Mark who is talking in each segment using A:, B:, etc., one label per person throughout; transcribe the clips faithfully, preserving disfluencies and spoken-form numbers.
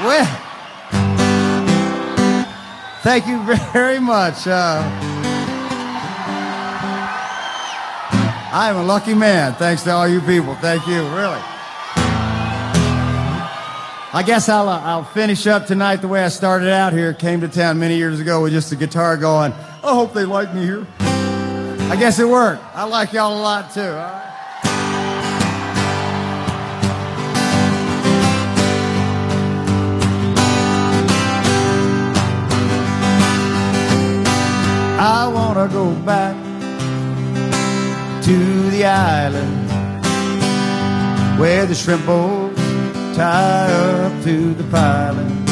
A: Well, thank you very much. Uh, I am a lucky man, thanks to all you people. Thank you, really. I guess I'll, uh, I'll finish up tonight the way I started out here. Came to town many years ago with just a guitar going, I hope they like me here. I guess it worked. I like y'all a lot, too. All right? I want to go back to the island where the shrimp boats tie up to the piling.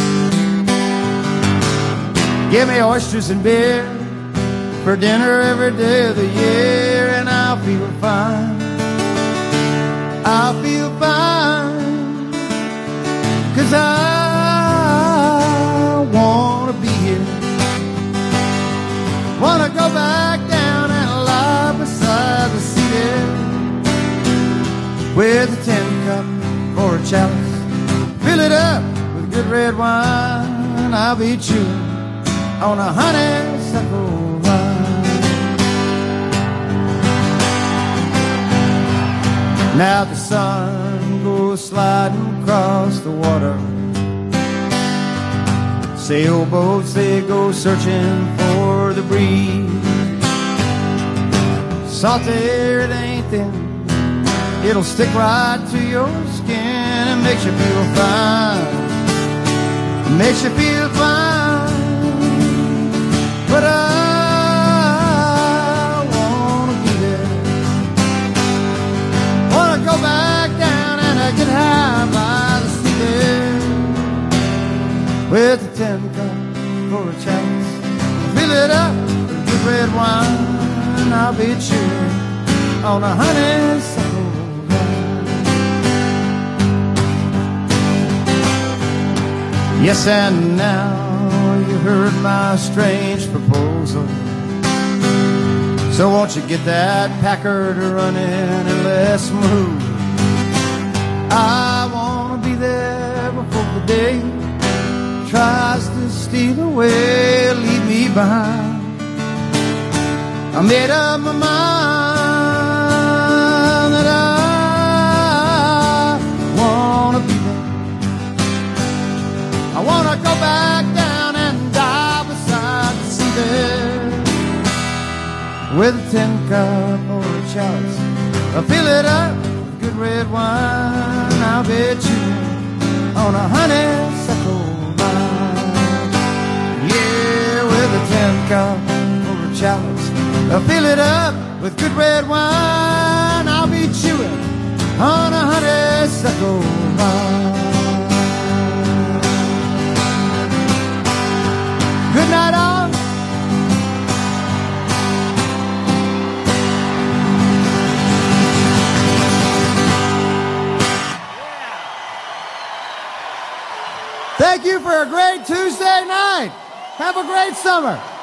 A: Give me oysters and beer for dinner every day of the year, and I'll feel fine. I'll feel fine, 'cause I want to be here. Want to go back down and lie beside the sea there with a tin cup or a chalice. Fill it up with good red wine. I'll be chewing on a honeysuckle vine. Now the sun goes sliding across the water. Sailboats, they go searching for the breeze. Salt air, it ain't thin. It'll stick right to your skin and makes you feel fine. Makes you feel fine. But I wanna be there. Wanna go back down and I get high by the sea there with a tin cup for a chalice. Fill it up with good red wine. I'll be chewing on a honeysuckle vine. Yes, and now you heard my strange proposal. So won't you get that Packard running and let's move. I wanna be there before the day tries to steal away, leave me behind. I made up my mind that I wanna be there. I wanna go back down and die beside the sea there with a tin cup or a chalice. I fill it up with good red wine. I'll bet you on a honeysuckle. Yeah, with a tin cup or a chalice. I'll fill it up with good red wine. I'll be chewing on a honeysuckle vine. Good night, all. Thank you for a great Tuesday night. Have a great summer.